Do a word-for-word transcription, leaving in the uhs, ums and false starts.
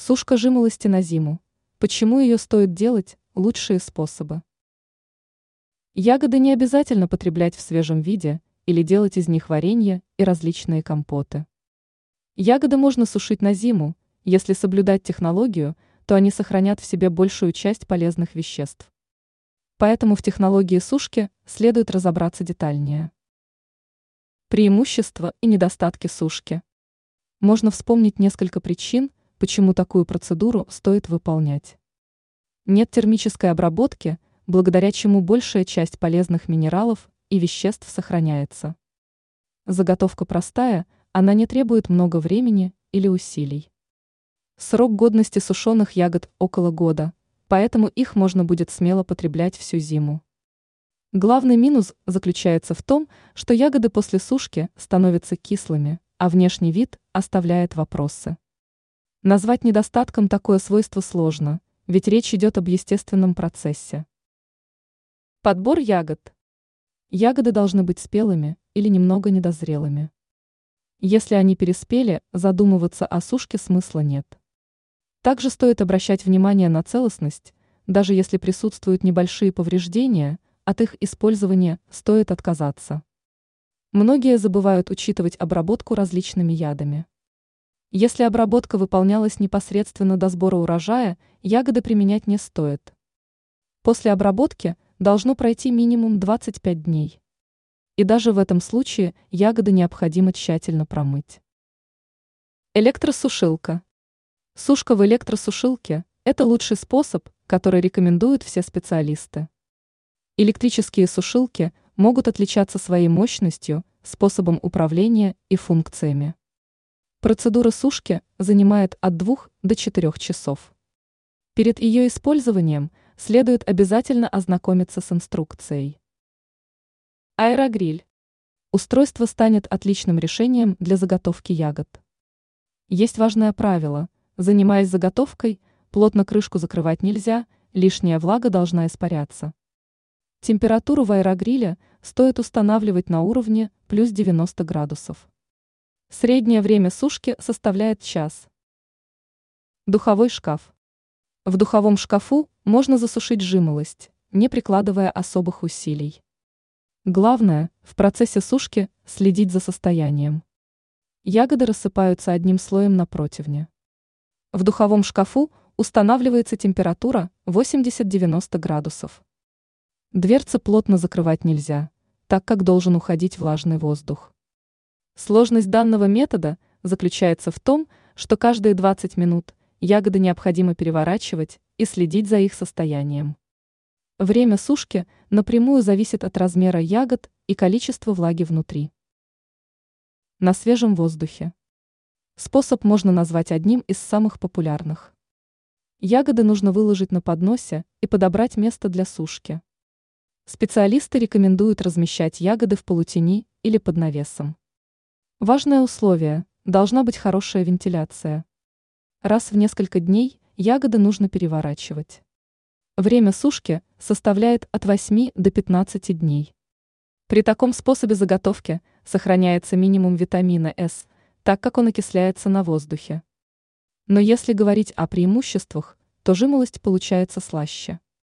Сушка жимолости на зиму. Почему ее стоит делать? Лучшие способы. Ягоды не обязательно потреблять в свежем виде или делать из них варенье и различные компоты. Ягоды можно сушить на зиму. Если соблюдать технологию, то они сохранят в себе большую часть полезных веществ. Поэтому в технологии сушки следует разобраться детальнее. Преимущества и недостатки сушки. Можно вспомнить несколько причин, почему такую процедуру стоит выполнять. Нет термической обработки, благодаря чему большая часть полезных минералов и веществ сохраняется. Заготовка простая, она не требует много времени или усилий. Срок годности сушеных ягод около года, поэтому их можно будет смело потреблять всю зиму. Главный минус заключается в том, что ягоды после сушки становятся кислыми, а внешний вид оставляет вопросы. Назвать недостатком такое свойство сложно, ведь речь идет об естественном процессе. Подбор ягод. Ягоды должны быть спелыми или немного недозрелыми. Если они переспели, задумываться о сушке смысла нет. Также стоит обращать внимание на целостность, даже если присутствуют небольшие повреждения, от их использования стоит отказаться. Многие забывают учитывать обработку различными ядами. Если обработка выполнялась непосредственно до сбора урожая, ягоды применять не стоит. После обработки должно пройти минимум двадцать пять дней. И даже в этом случае ягоды необходимо тщательно промыть. Электросушилка. Сушка в электросушилке – это лучший способ, который рекомендуют все специалисты. Электрические сушилки могут отличаться своей мощностью, способом управления и функциями. Процедура сушки занимает от двух до четырёх часов. Перед ее использованием следует обязательно ознакомиться с инструкцией. Аэрогриль. Устройство станет отличным решением для заготовки ягод. Есть важное правило: занимаясь заготовкой, плотно крышку закрывать нельзя, лишняя влага должна испаряться. Температуру в аэрогриле стоит устанавливать на уровне плюс девяносто градусов. Среднее время сушки составляет час. Духовой шкаф. В духовом шкафу можно засушить жимолость, не прикладывая особых усилий. Главное, в процессе сушки следить за состоянием. Ягоды рассыпаются одним слоем на противне. В духовом шкафу устанавливается температура восемьдесят-девяносто градусов. Дверцы плотно закрывать нельзя, так как должен уходить влажный воздух. Сложность данного метода заключается в том, что каждые двадцать минут ягоды необходимо переворачивать и следить за их состоянием. Время сушки напрямую зависит от размера ягод и количества влаги внутри. На свежем воздухе. Способ можно назвать одним из самых популярных. Ягоды нужно выложить на подносе и подобрать место для сушки. Специалисты рекомендуют размещать ягоды в полутени или под навесом. Важное условие – должна быть хорошая вентиляция. Раз в несколько дней ягоды нужно переворачивать. Время сушки составляет от восьми до пятнадцати дней. При таком способе заготовки сохраняется минимум витамина С, так как он окисляется на воздухе. Но если говорить о преимуществах, то жимолость получается слаще.